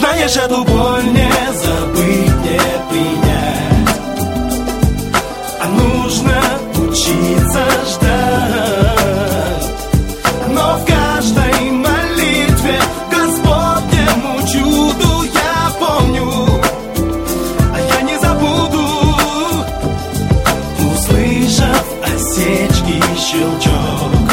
Знаешь, эту боль не забыть, не принять, а нужно учиться ждать. Но в каждой молитве Господнему чуду я помню, а я не забуду, услышав осечки щелчок.